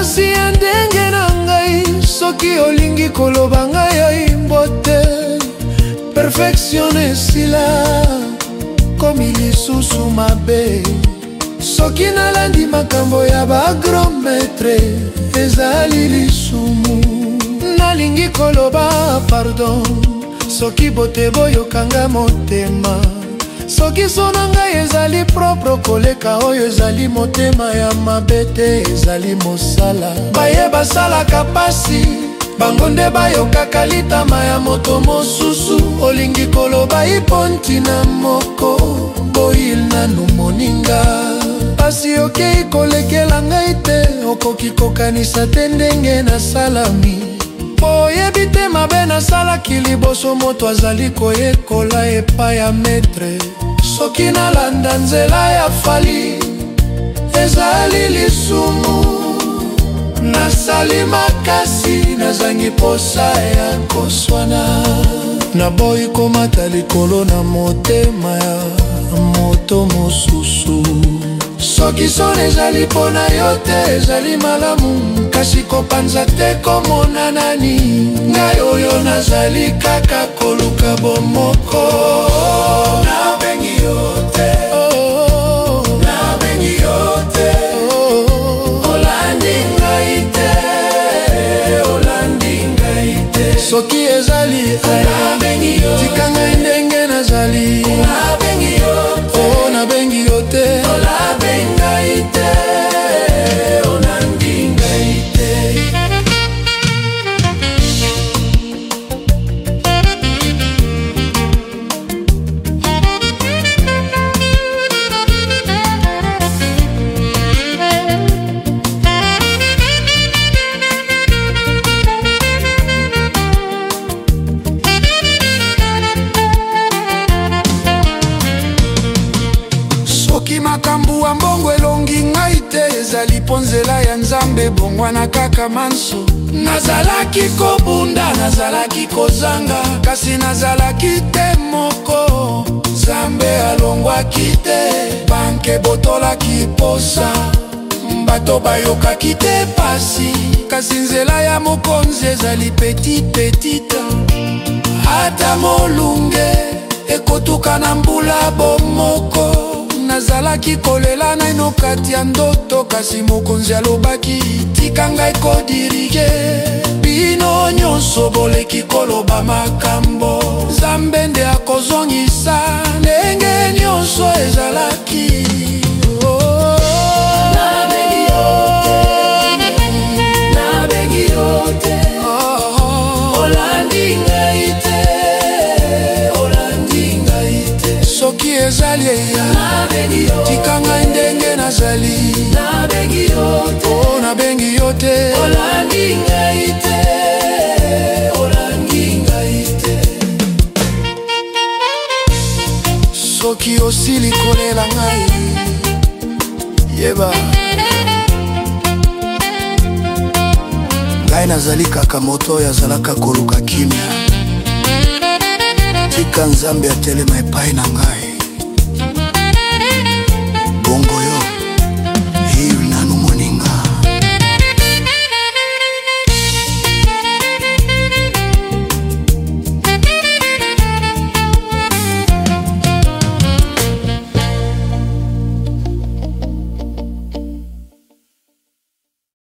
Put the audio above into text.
pasi ya ndenge na ngai. Soki olingi koloba ngai oyimbo te, perfection esila komi lisusu mabe. Soki nalandi makambo ya ba grand maître, ezali lisumu. Nalingi koloba pardon soki bote boyokanga motema. Soki sona ngai ezali propre koleka oyo ezali motema ya mabete, ezali mosala. Baye basalaka pasi, bango nde bayokaka litama ya moto mosusu. Olingi koloba iponti na moko, boyil nanu moninga. Pasi okei kolekela ngai te, okoki kokanisa te ndenge nasalami. Boyebi te mabe nasalaki liboso moto azali koyekola epai ya maître. Soki nalanda nzela ya fali, ezali lisumu. Nasali makasi, nazangi posa ya koswana. Naboyi komata likolo na motema ya moto mosusu. Soki sona ezali pona yo te, ezali malamu. Kasi kopanza te komona nani, ngai oyo nazali kaka koluka bomoko. Nabengi yo te, nabengi yo te, olandi ngai te, olandi ngai te. Soki ezali nabengi yo te, tika ngai ndenge nazali. Nabengi yo te, oh nabengi yo te, olabengi ngai te, olandi ngai te. Soki makambu wa mbongo elongi ngai te, ezali ponzela ya Nzambe bongwana kaka manso. Nazalaki kobunda, nazalaki kozanga, kasi nazalaki te moko. Nzambe alongwaki te, banke botolaki posa. Bato bayokaki te pasi, kasi nzela ya mokonzi ezali petite. Ata molunge ekotuka na mbula bomoko. Nazalaki kolela naino kati ya ndoto, kasi mokonzi alobaki tika ngai kodirige. Bino nyonso boleki koloba makambo, Nzambe nde akozongisa ndenge nyonso ezalaki. Nabengi yo te, nabengi yo te, olandi ngai te, olandi ngai te. Soki ezali ya tika ngai ndenge nazali. Nabengi yo te, oh nabengi yo te, olandi ngai te, olandi ngai te. Soki osili kolela ngai, yeba ngai nazali kaka moto oyo azalaka koluka kimia. Tika Nzambe atelema epai na ngai. Bongo